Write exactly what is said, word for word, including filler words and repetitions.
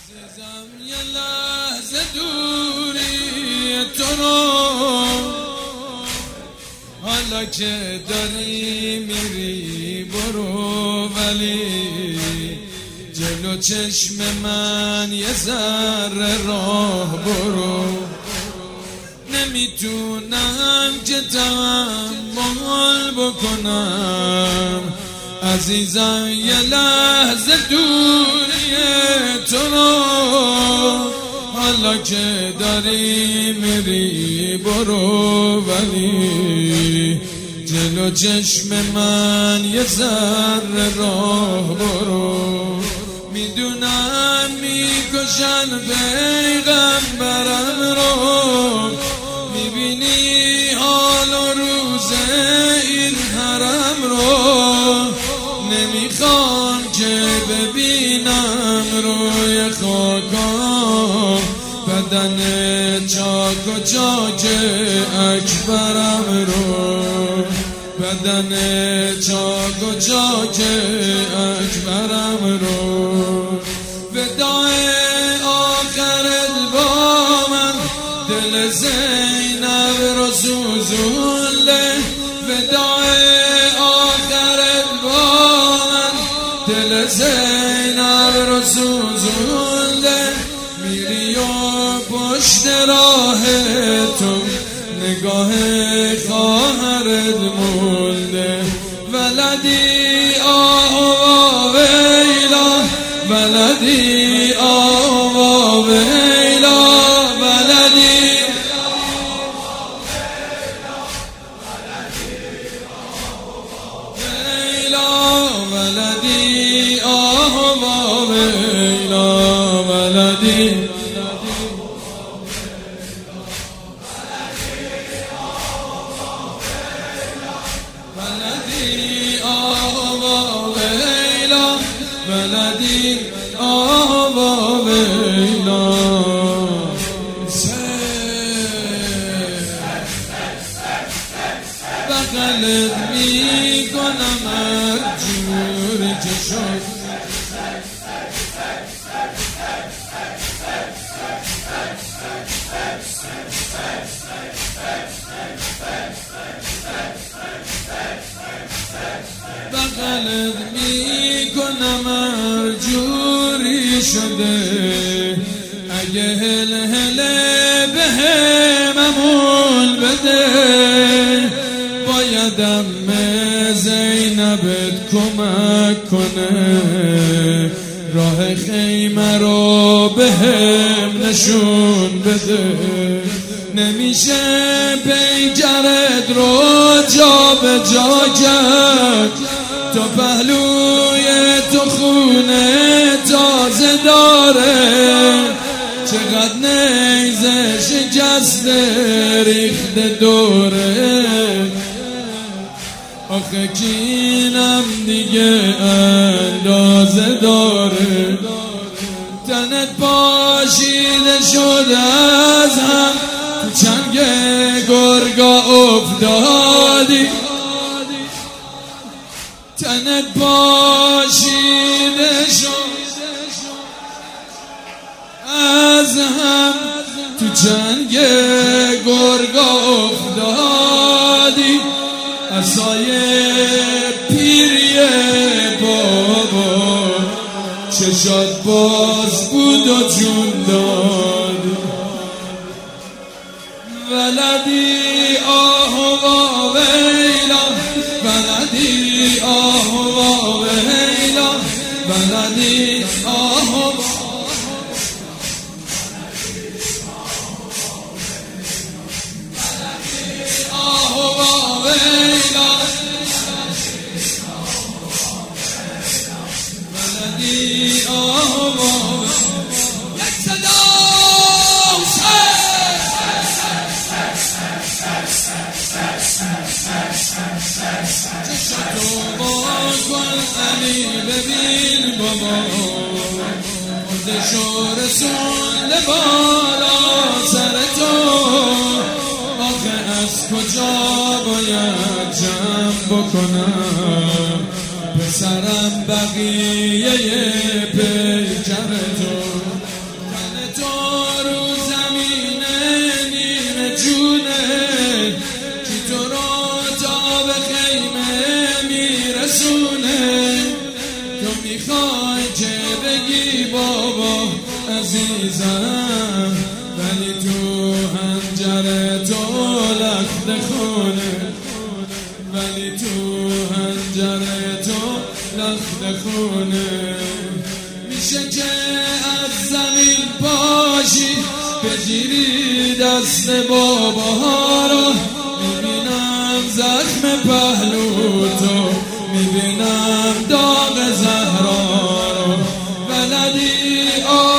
عزیزم یه لحظه دوری تو رو، حالا که داری میری برو، ولی جلو چشم من یه ذره راه برو. نمیتونم که تحمل بکنم عزیزم یه لحظه دوری تو رو، حالا که داری میری برو، ولی جلو چشم من یه ذره راه برو. میدونم میکشن پیغمبرم رو، میبینی حال و روز این حرم رو، نمیخوام که ببینم روی خاکام بدن چاک و چاک اکبرم رو، بدن چاک و چاک اکبرم رو. وداع آخر با من دل زینب رو سوزونده، وداع آخر با من دل زینب رو سوزونده. میری و پشت راه تو نگاه خواهرت مونده، ولدی آه ویلا، ولدی آه ویلا، ولدی ویلا، ولدی آه ویلا، ولدی ولدی آه ویلا، ولدی آه ویلا. بغلت میکنم هر جوری که شد، بغلت میکنم هر جوری شده. اگه هل هله به هممون بده، بایدم زینبت کمک کنه، راه خیمه رو به هم نشون بده. نمیشه پیکرت رو جا به جا کرد، تا پهلوی تو خونه تازه داره، چقدر نیزه شکسته ریخته دوره. آخه کینم دیگه اندازه داره، تنت پاشیده شده از هم، تو چنگ گرگا افتادی، تنت پاشیده شد از هم، تو جنگ گرگا افتادی. عصای پیری بابا چشات باز بود و جون داد، ولدی آه و ویلا، ولدی آه و ویلا، ولدی آه و ویلا، ولدی آه و یک صدا چشتو با کن علی ببین بابا، خودشو رسول بالا سر تو. آخه از کجا باید جمع بکنم پسرم بقیه پیکر تو؟ عزیزم، ولی تو هنجر تو لخت خونه، ولی تو هنجر تو لخت خونه. میشه که از زمین باشی بگیری دست باباها رو، میبینم زخم پهلو تو، میبینم داغ زهرا رو. بلدی